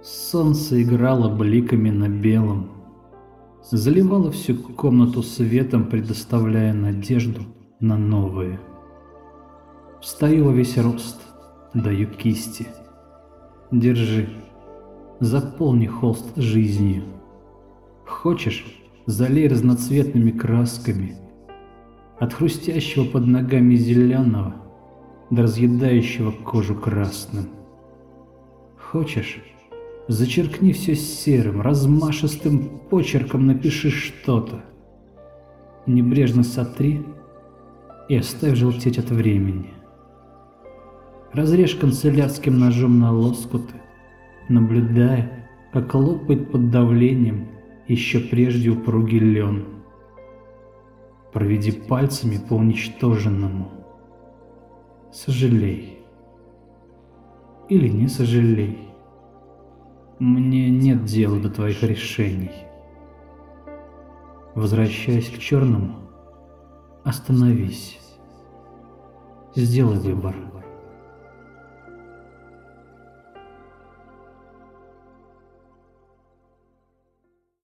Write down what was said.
Солнце играло бликами на белом, заливало всю комнату светом, предоставляя надежду на новое. Встаю во весь рост, даю кисти. Держи, заполни холст жизнью. Хочешь, залей разноцветными красками, от хрустящего под ногами зеленого до разъедающего кожу красным. Хочешь, зачеркни все серым, размашистым почерком напиши что-то. Небрежно сотри и оставь желтеть от времени. Разрежь канцелярским ножом на лоскуты, наблюдая, как лопает под давлением еще прежде упругий лен. Проведи пальцами по уничтоженному. Сожалей. Или не сожалей. Мне нет дела до твоих решений. Возвращаясь к черному, остановись. Сделай выбор.